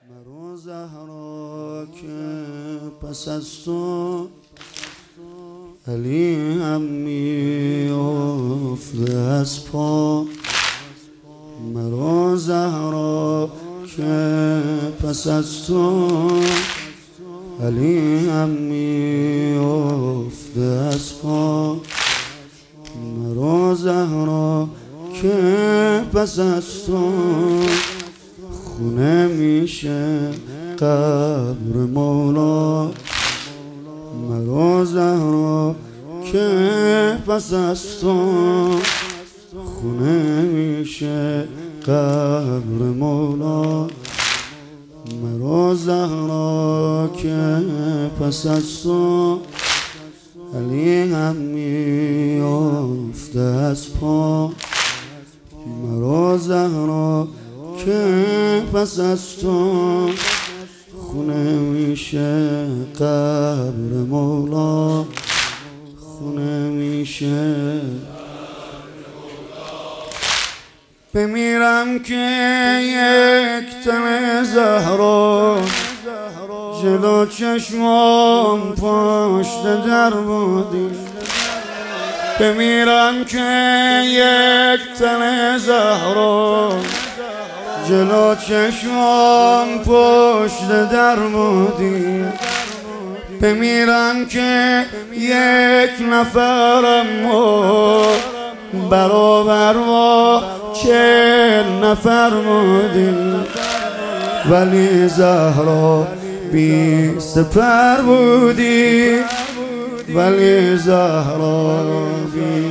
مرو زهرا که پس از تو علی هم میافته از پا. مرو زهرا که پس از تو علی هم میافته از پا. مرو زهرا که پس از تو خونه میشه قبر مولا. مرو زهرا که پس از تو خونه میشه قبر مولا. مرو زهرا که پس از تو علی هم میافته از پا. مرو زهرا که پس از تو خونه میشه قبر مولا. خونه میشه بمیرم که یک تن زهرا جلو چشمام پشت در بودی. بمیرم که یک تن زهرا جلو چشمام پشت در بودی. بمیرم که یک نفرم برابر با 40 نفر بودی. ولی زهرا بی سپر بودی. ولی زهرا بی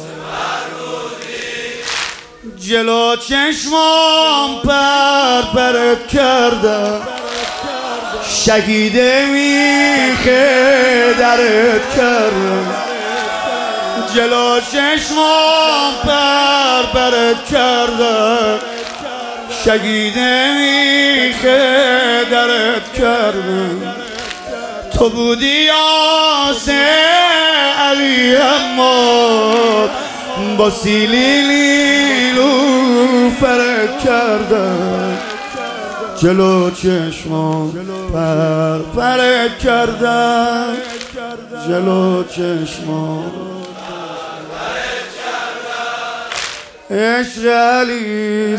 جلو چشمام پرت کردم. شهید میخه درت کردم. جلو چشمام پرت کردم. شهید میخه درت کردم. تو بودی آسه علی اماد با سیلی لیلو فرد کردم. جلو چشمام پرت کردم. جلو چشمام عشق علی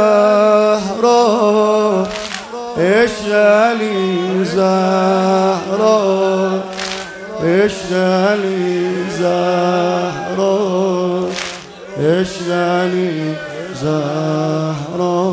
زهرا. عشق علی زهرا. عشق علی زهرا. عشق علی زهرا.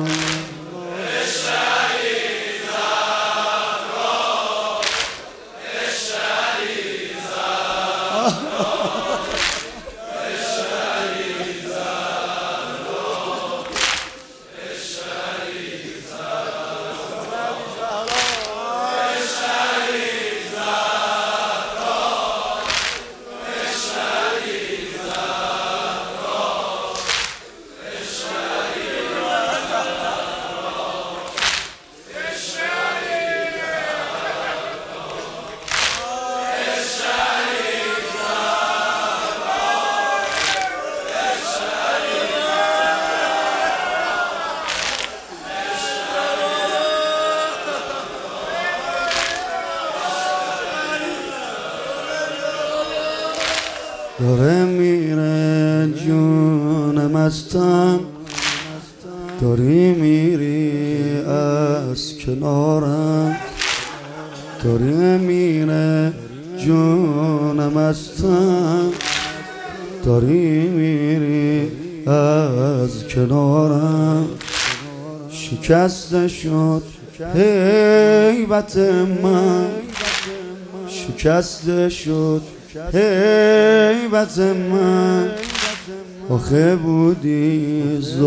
داره میره جونم از تن. داری میری از کنارم. داری میره جونم از تن. داری میری از کنارم. شکسته شد هیبت من. شکسته شد هیبت من. آخه بودی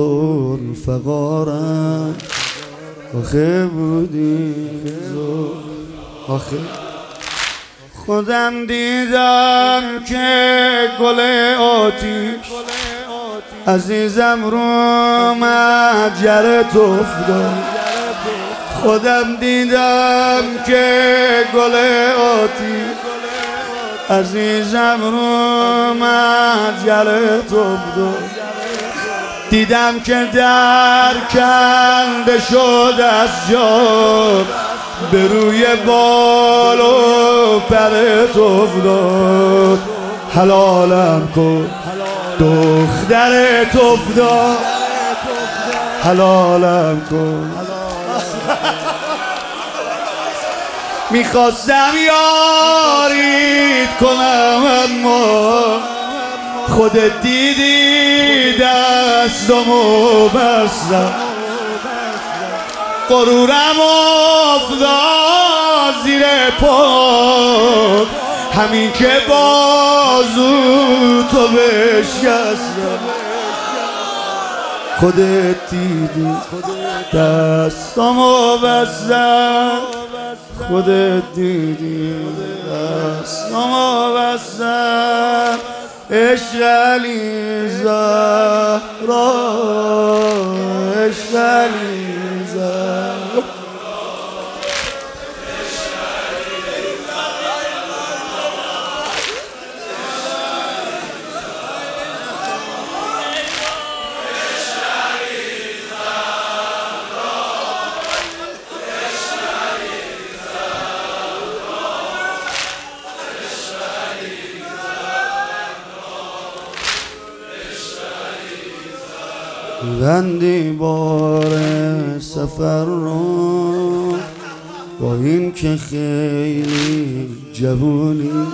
ذوالفقارم. آخه بودی آخه خودم دیدم که گل آتیش عزیزم رو مجرت افتاد. خودم دیدم که گل آتیش عزیزم رو مجرت افتاد. دیدم که در کنده شد از جا، به روی بال و پرت افتاد. حلالم کن دخترت افتاد، حلالم کن. میخواستم یاریت کنم اما خودت دیدی دستمو بستم. غرورم افتاد زیر پا، همین که بازو تو بشکستم. خودت دیدی دستمو بستم، خودت دیدی دستمو بستم. عشق علی زهرا، عشق علی زهرا. بندی بار سفر رو با این که خیلی جوونی،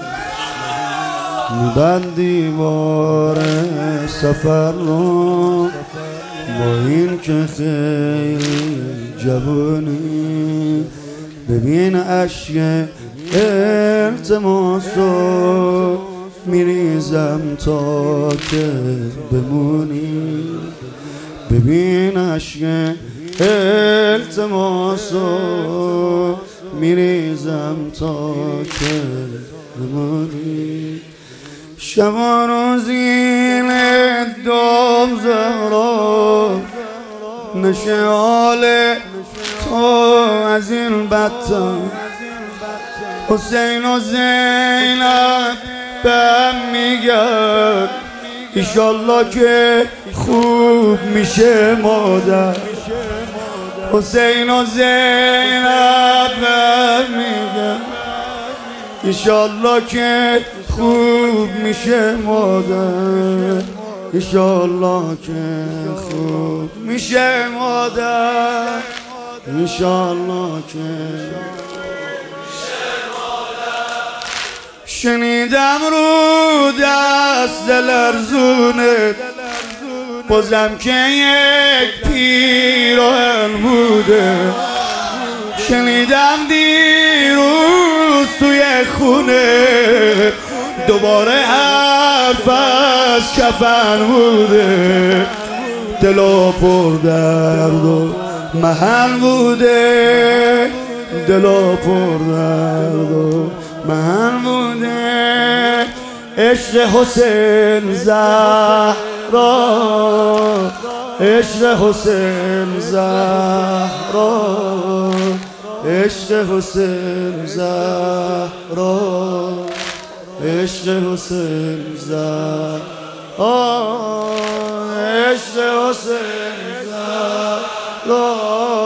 میبندی بار سفر رو با این که خیلی جوونی. ببین اشک التماسو میریزم تا که بمونی. ببین اشک التماسو میریزم تا که بمونی. شب و روزین دوم زهرا، نشه حال تو از این بدتر. حسین و زینب بهم میگن ایشالله که خوب میشه مادر. حسین و زینب بهم میگن ایشالله که خوب میشه مادر، ایشالله که خوب میشه مادر، ایشالله که شنیدم رو دست لرزونت بازم که یک پیراهن بوده. شنیدم دیروز توی خونه دوباره حرف از کفن بوده. دلا پر درد و محن بوده، دلا پر درد و محن بوده. عشق حسین زهرا، عشق حسین زهرا، عشق حسین زهرا، عشق حسین زهرا، عشق حسین زهرا.